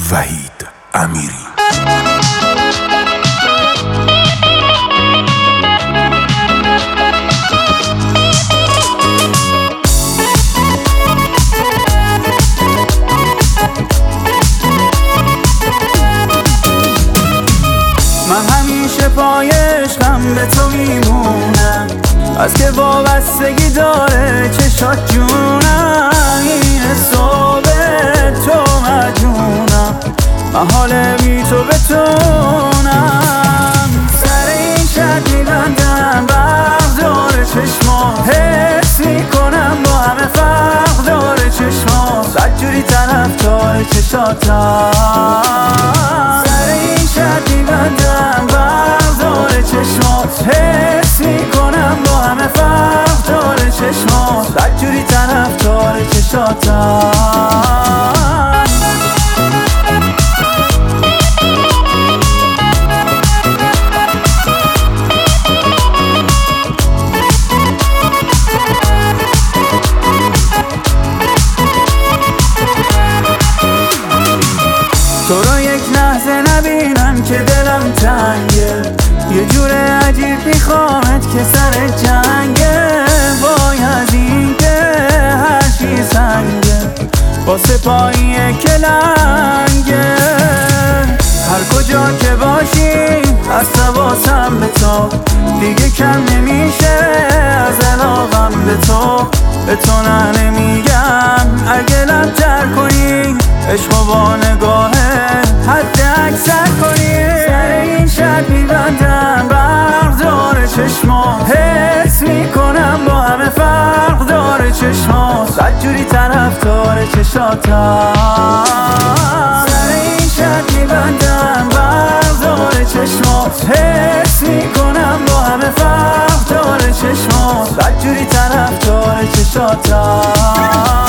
وحید امیری. من همیشه پای عشقم به تو میمونم، از که وابستگی داره چشات جونم. این حساب تو مجونم، من حال بی تو بتونم. سر این شرط میبندم برق داره چشما، حس میکنم با همه فرق داره چشما. بدجوری طرفدار چشاتم. سر این شرط میبندم برق داره چشما، حس میکنم با همه فرق داره چشما. بدجوری طرفدار چشاتم. تو رو یک لحظه نبینم که دلم تنگه، یه جور عجیب میخوامت که سر جنگه. وای از این که هر چی سنگه، واسه پاییه که لنگه. هر کجا که باشی از حواسم به تو، دیگه کم نمیشه از علاقم به تو. به تو نه نمیگم اگه لب‌تر کنی، عشق و با نگاهه حد اکثر کنی. سر این شرط میبندم برق داره چشما، حس میکنم با همه فرق داره چشما. بدجوری طرفدار چشاتم. سر این شرط میبندم برق داره چشما، حس میکنم با همه فرق داره چشما. بدجوری طرفدار چشاتم.